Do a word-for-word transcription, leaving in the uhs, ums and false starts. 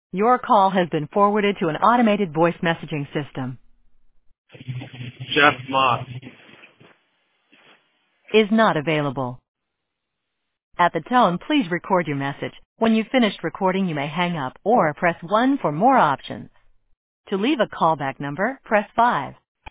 Your call has been forwarded to an automated voice messaging system. Jeff Moss. Is not available. At the tone, please record your message. When you've finished recording, you may hang up or press one for more options. To leave a callback number, press five.